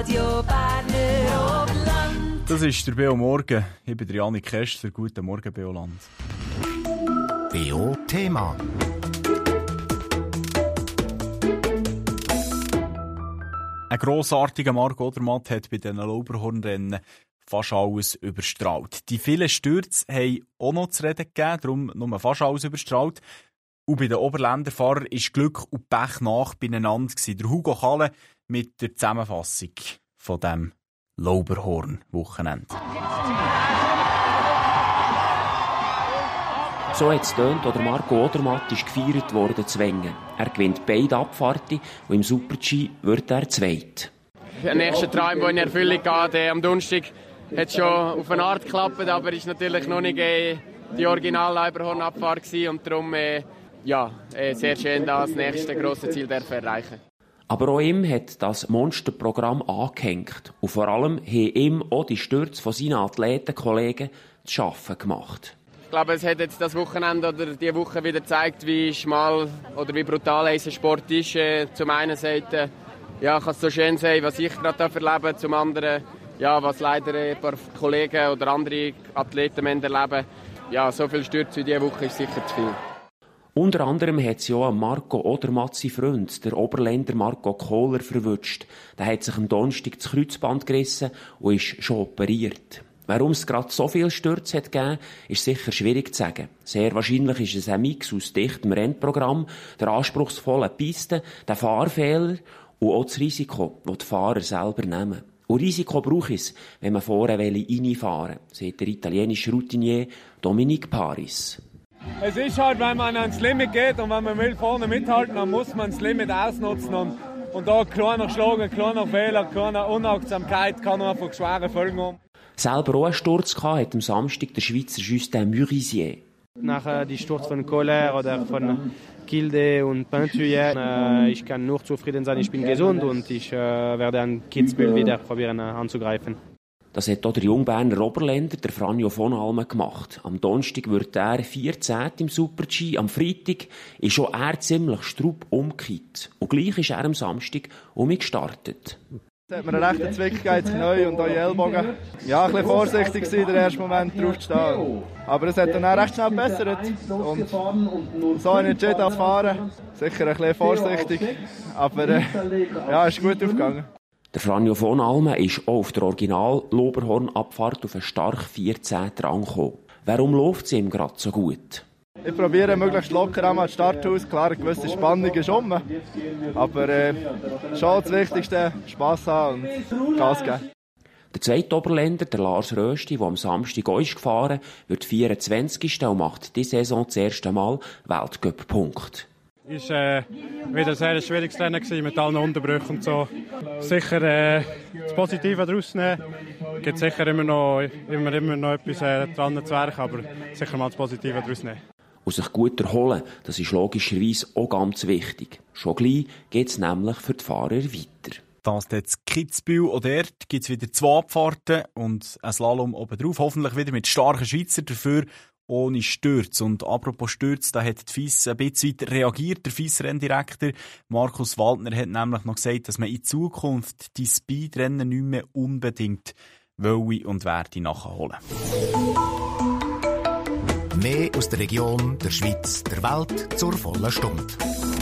Radio Berner Oberland. Das ist der Beo Morgen. Ich bin Janik Kester. Guten Morgen, Beoland. Beo Thema. Ein grossartiger Marc Odermatt hat bei diesen Lauberhornrennen fast alles überstrahlt. Die vielen Stürze haben auch noch zu reden gegeben, darum nur fast alles überstrahlt. Und bei den Oberländerfahrern war Glück und Pech nach beieinander. Der Hugo Kalle mit der Zusammenfassung von diesem Lauberhorn-Wochenende. So hat es getönt, oder Marco Odermatt ist gefeiert worden zu Wengen. Er gewinnt beide Abfahrten und im Super-G wird er Zweit. Der nächste Traum, der in Erfüllung geht, am Donnerstag, hat schon auf eine Art geklappt, aber ist natürlich noch nicht die Original-Lauberhorn-Abfahrt gewesen und darum sehr schön, das nächste grosse Ziel erreichen. Aber auch ihm hat das Monsterprogramm angehängt. Und vor allem haben ihm auch die Stürze von seinen Athletenkollegen zu schaffen gemacht. Ich glaube, es hat jetzt das Wochenende oder diese Woche wieder gezeigt, wie schmal oder wie brutal unser Sport ist. Zum einen Seite kann es so schön sein, was ich gerade erlebe, zum anderen was leider ein paar Kollegen oder andere Athleten erleben. Ja, so viel Stürze wie diese Woche ist sicher zu viel. Unter anderem hat es ja auch Marco Odermatt, sein Freund, der Oberländer Marco Kohler, verwünscht. Der hat sich am Donnerstag das Kreuzband gerissen und ist schon operiert. Warum es gerade so viele Stürze hat gegeben, ist sicher schwierig zu sagen. Sehr wahrscheinlich ist es ein Mix aus dichtem Rennprogramm, der anspruchsvollen Piste, der Fahrfehler und auch das Risiko, das die Fahrer selber nehmen. Und Risiko braucht es, wenn man vorne reinfahren will, sagt der italienische Routinier Dominique Paris. Es ist halt, wenn man ans Limit geht und wenn man will vorne mithalten, dann muss man das Limit ausnutzen. Und da kleiner Schlag, kleiner Fehler, kleine Unachtsamkeit kann einfach schwere Folgen haben. Selber auch einen Sturz gehabt hat am Samstag der Schweizer Justin Murisier. Nach dem Sturz von Kohler oder von Kilde und Pinturier, ich kann nur zufrieden sein, ich bin gesund und ich werde an Kitzbühel wieder probieren anzugreifen. Das hat auch der Jungberner Oberländer, der Franjo von Almen, gemacht. Am Donnerstag wird er 14. im Super-G. Am Freitag ist schon er ziemlich straub umgekehrt. Und gleich ist er am Samstag gestartet. Es hat mir einen rechten Zwick gegeben ins Knie und eure Ellbogen. Ja, ein bisschen vorsichtig war der erste Moment drauf zu stehen. Aber es hat dann auch recht schnell gebessert. Und so entschieden als Fahren. Sicher ein bisschen vorsichtig. Aber ist gut aufgegangen. Der Franjo von Almen ist auch auf der Original-Lauberhorn-Abfahrt auf einen stark 14. Rang gekommen. Warum läuft es ihm gerade so gut? Ich probiere möglichst locker am Starthaus. Klar, eine gewisse Spannung ist rum. Aber schon das Wichtigste, Spass haben und Gas geben. Der zweite Oberländer, der Lars Rösti, der am Samstag auch ist gefahren, wird 24. und macht diese Saison das erste Mal Weltcup-Punkt. Es war wieder ein sehr schwieriges Rennen mit allen Unterbrüchen und so. Sicher das Positive daraus nehmen. Es gibt sicher immer noch etwas dran zu werken, aber sicher mal das Positive daraus nehmen. Und sich gut erholen, das ist logischerweise auch ganz wichtig. Schon gleich geht es nämlich für die Fahrer weiter. Das jetzt Kitzbühel, auch dort gibt es wieder 2 Abfahrten und ein Slalom oben drauf. Hoffentlich wieder mit starken Schweizer, dafür ohne Stürze. Und apropos Stürze, da hat die FIS ein bisschen reagiert. Der FIS-Renndirektor Markus Waldner hat nämlich noch gesagt, dass man in Zukunft die Speedrennen nicht mehr unbedingt wolle und werde nachholen. Mehr aus der Region, der Schweiz, der Welt zur vollen Stunde.